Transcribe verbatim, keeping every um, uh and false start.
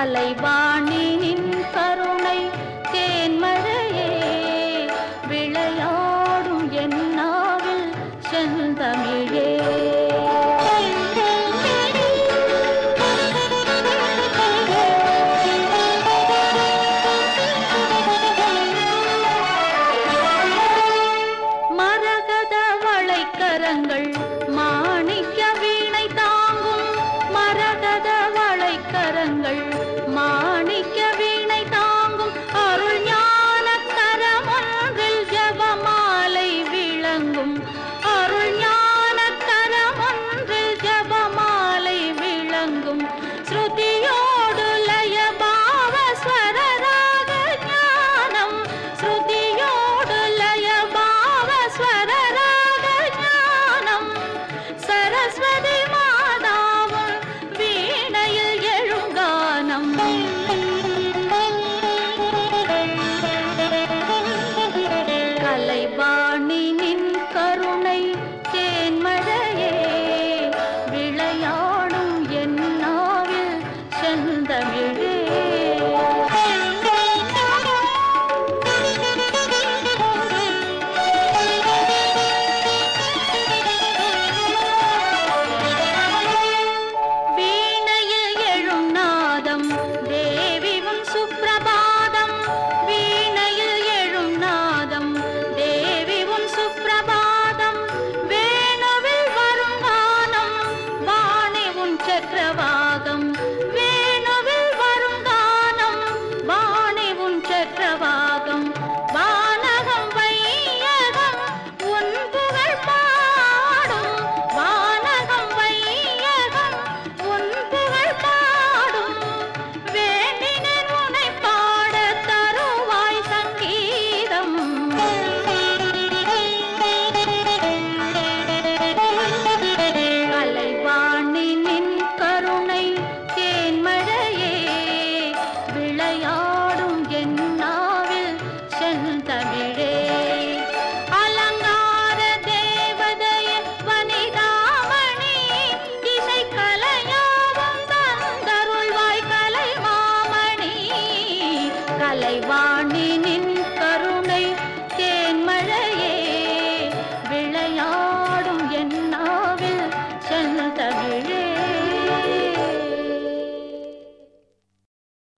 கலைவாணியின் கருணை தேன்மழையே விளையாடும் என்னாவில் செந்தமிழே. மரகத வளைக்கரங்கள் மாணிக்க வீணை தாங்கும், மரகத வளைக்கரங்கள் மாணிக்க வீணை தாங்கும், அருள் ஞான கரமொன்றில் ஜபமாலை விளங்கும், அருள் ஞான கரமொன்றில் ஜபமாலை விளங்கும். ஸ்ருதியோடு லய பாவ ஸ்வரராக ஞானம், ஸ்ருதியோடு லய பாவ ஸ்வரராக ஞானம். சரஸ்வதி மாதாவும் வீணையில் எழுங்கானம். கலைவாணியின் கருணை தேன்மழையே விளையாடும் என்னாவில் செந்தமிழே. வீணையில் எழும் நாதம் தேவி உன் சுப்ரபாதம், வீணையில் எழும் நாதம் தேவி உன் சுப்ரபாதம். வேணுவில் வரும் கானம் வாணி உன் சக்கரவாகம், வேணுவில் வரும் கானம் வாணி உன் சக்கரவாகம். வானகம் வையகம் உன் புகழ் பாடும், வானகம் வையகம் உன் புகழ் பாடும். வேண்டினேன் உனை பாட தருவாய் சங்கீதம். கலைவாணியின் கருணை தேன்மழையே விளையாடும் என்னாவில் செந்தமிழே. அலங்கார தேவதையே வனிதாமணி, இசை கலையாவும் தந்தருள்வாய் கலைமாமணி. கலைவாணி